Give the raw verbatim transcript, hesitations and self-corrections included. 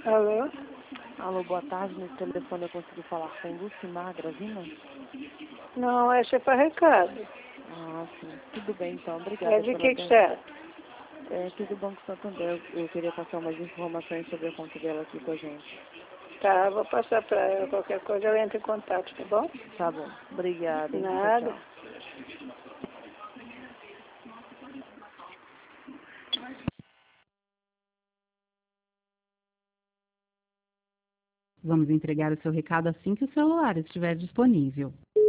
Alô? Alô, boa tarde. Nesse telefone eu consegui falar com Lucimar Gravina? Não, esse é para recado. Ah, sim. Tudo bem, então. Obrigada É de pela que que atenção. serve? É aqui do Banco Santander. Eu queria passar umas informações sobre a conta dela aqui com a gente. Tá, vou passar para ela. Qualquer coisa ela entra em contato, tá bom? Tá bom. Obrigada, hein? Tchau, Nada. tchau. Vamos entregar o seu recado assim que o celular estiver disponível.